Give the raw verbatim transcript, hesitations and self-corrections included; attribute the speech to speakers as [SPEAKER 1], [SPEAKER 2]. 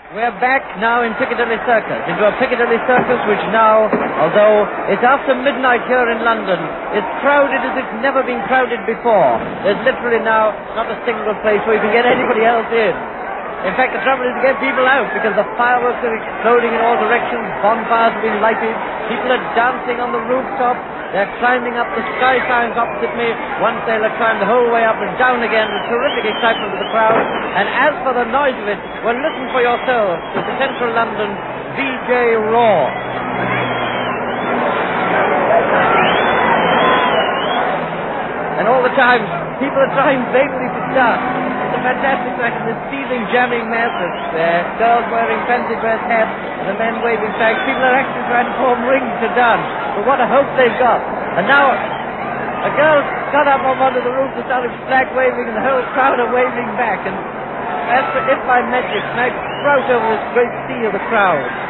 [SPEAKER 1] We're back now in Piccadilly Circus, into a Piccadilly Circus which now, although it's after midnight here in London, is crowded as it's never been crowded before. There's literally now not a single place where you can get anybody else in. In fact, the trouble is to get people out because the fireworks are exploding in all directions, bonfires have been lighted, people are dancing on the rooftop, they're climbing up the sky signs opposite me. One sailor climbed the whole way up and down again with terrific excitement of the crowd. And as for the noise of it, well, listen for yourselves to the Central London V J roar. And all the time, people are trying vainly to start. It's a fantastic sight of this seething, jamming mass of uh, girls wearing fancy dress hats and the men waving flags. People are actually trying to form rings to dance. But what a hope they've got. And now a girl got up on one of the roofs and started flag waving, and the whole crowd are waving back. And as if by magic, smacked right over this great sea of the crowd.